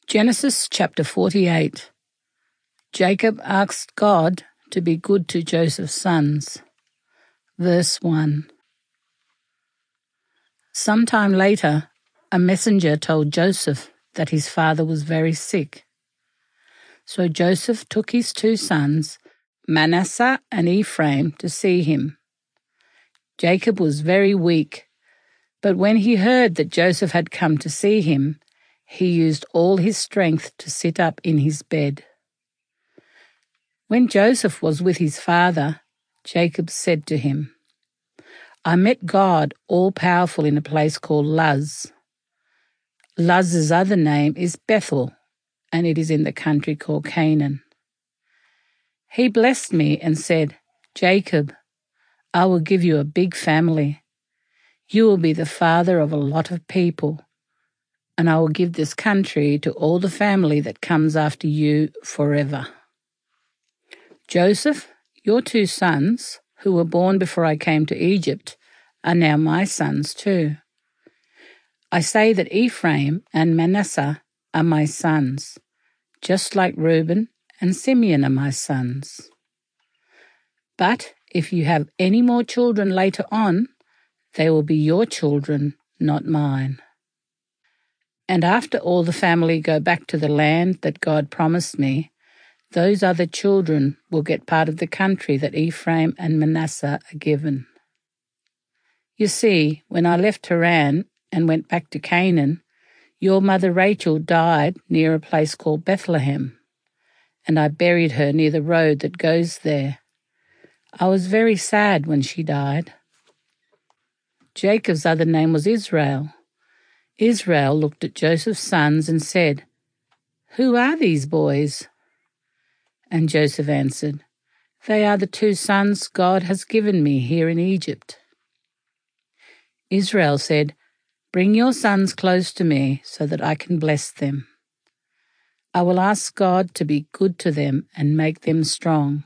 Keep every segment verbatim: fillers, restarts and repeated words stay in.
Genesis chapter forty-eight. Jacob asked God to be good to Joseph's sons. Verse one. Sometime later, a messenger told Joseph that his father was very sick. So Joseph took his two sons, Manasseh and Ephraim, to see him. Jacob was very weak, but when he heard that Joseph had come to see him, he used all his strength to sit up in his bed. When Joseph was with his father, Jacob said to him, "I met God all-powerful in a place called Luz." Luz's other name is Bethel, and it is in the country called Canaan. He blessed me and said, "Jacob, I will give you a big family. You will be the father of a lot of people, and I will give this country to all the family that comes after you forever. Joseph, your two sons, who were born before I came to Egypt, are now my sons too. I say that Ephraim and Manasseh are my sons, just like Reuben and Simeon are my sons. But if you have any more children later on, they will be your children, not mine. And after all the family go back to the land that God promised me, those other children will get part of the country that Ephraim and Manasseh are given. You see, when I left Haran and went back to Canaan, your mother Rachel died near a place called Bethlehem, and I buried her near the road that goes there. I was very sad when she died." Jacob's other name was Israel. Israel looked at Joseph's sons and said, "Who are these boys?" And Joseph answered, "They are the two sons God has given me here in Egypt." Israel said, "Bring your sons close to me so that I can bless them. I will ask God to be good to them and make them strong."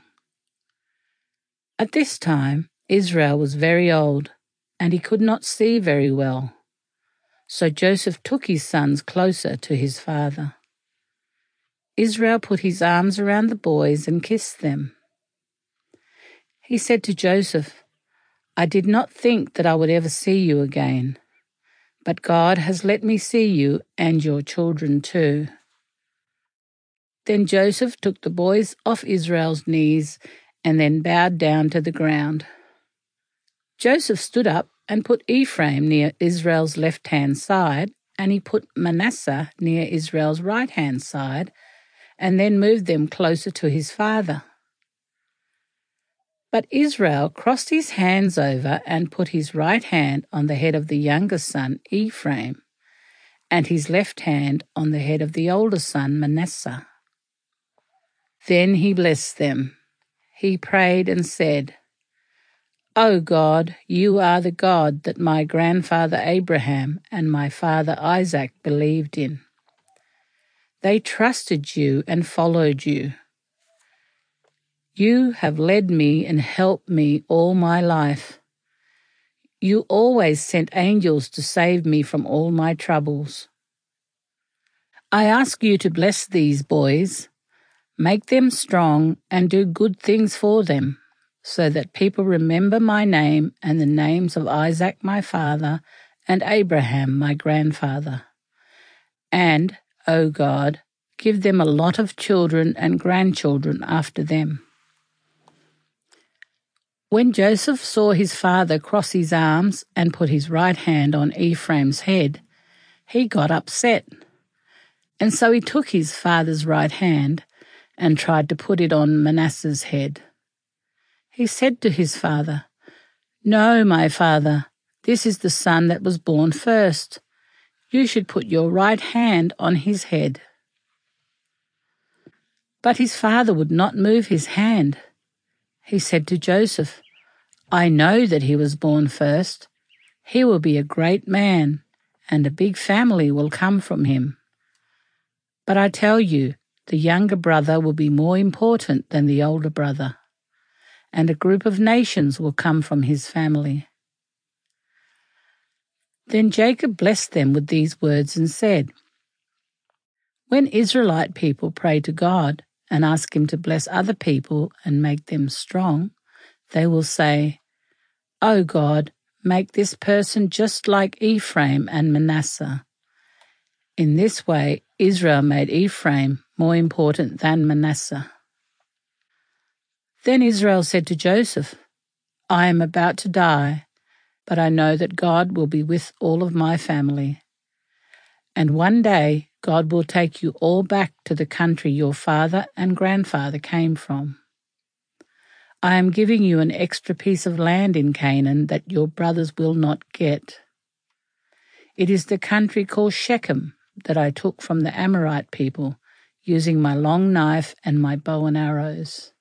At this time, Israel was very old, and he could not see very well. So Joseph took his sons closer to his father. Israel put his arms around the boys and kissed them. He said to Joseph, "I did not think that I would ever see you again, but God has let me see you and your children too." Then Joseph took the boys off Israel's knees and then bowed down to the ground. Joseph stood up and put Ephraim near Israel's left-hand side, and he put Manasseh near Israel's right-hand side, and then moved them closer to his father. But Israel crossed his hands over and put his right hand on the head of the younger son, Ephraim, and his left hand on the head of the older son, Manasseh. Then he blessed them. He prayed and said, "O God, you are the God that my grandfather Abraham and my father Isaac believed in. They trusted you and followed you. You have led me and helped me all my life. You always sent angels to save me from all my troubles. I ask you to bless these boys, make them strong, and do good things for them, so that people remember my name and the names of Isaac my father and Abraham my grandfather. And, O God, give them a lot of children and grandchildren after them." When Joseph saw his father cross his arms and put his right hand on Ephraim's head, he got upset. And so he took his father's right hand and tried to put it on Manasseh's head. He said to his father, "No, my father, this is the son that was born first. You should put your right hand on his head." But his father would not move his hand. He said to Joseph, "I know that he was born first. He will be a great man, and a big family will come from him. But I tell you, the younger brother will be more important than the older brother, and a group of nations will come from his family." Then Jacob blessed them with these words and said, When Israelite people pray to God and ask Him to bless other people and make them strong, they will say, "O God, make this person just like Ephraim and Manasseh." In this way, Israel made Ephraim more important than Manasseh. Then Israel said to Joseph, "I am about to die, but I know that God will be with all of my family. And one day God will take you all back to the country your father and grandfather came from. I am giving you an extra piece of land in Canaan that your brothers will not get. It is the country called Shechem that I took from the Amorite people, using my long knife and my bow and arrows.